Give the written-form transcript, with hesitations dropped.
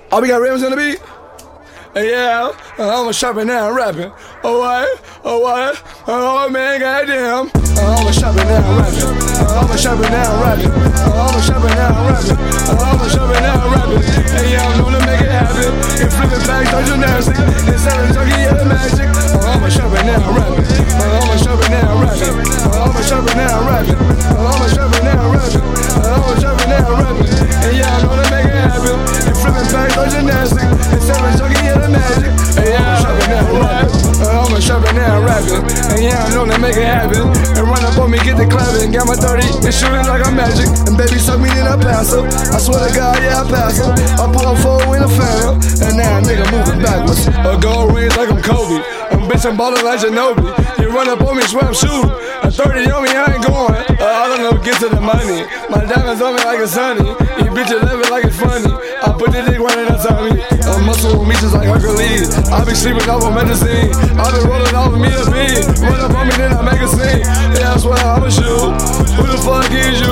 Oh, we got rims on the beat? Yeah, I'm a shopping now, rapping. Oh, what? Oh, man, goddamn. I'm a shopping now, rapping. I'm a shopping now, rapping. I'm a shopping now, rapping. I'm a shopping now, rapping. And yeah, I'm known to make it happen. And flipping bags, don't gymnastics. And selling junkie, yeah, the magic. I'm a shopping now, rapping. I'm a shopping now, rapping. I'm a shopping now, rapping. I'm a shopping now, rapping. I'm a shopping now, rapping. And yeah, I'm known to make it happen. And flipping bags, don't gymnastics. And selling junkie, yeah, the magic. And yeah, I'm shopping now, rapping. I'm a shopping now, rapping. And yeah, I'm known to make it happen. And run up on me, get the clapping. Got my 30 and shooting like I'm magic. And baby suck me, then I pass her. I swear to God, yeah, I pass her. I pull up forward in a phantom. And now a nigga moving backwards. A gold rings like I'm Kobe. Bitch, I'm ballin' like Ginobili. You run up on me, swear I'm shooting. A 30 on me, I ain't going. I don't know, get to the money. My diamonds on me like it's sunny. You bitches love it like it's funny. I put the dick right in the tummy. I'm muscle with me just like Hercules. I be sleeping off of medicine. I been rolling off of me a beat. Run up on me, then I make a scene. Yeah, I swear I'm a shoe. Who the fuck is you?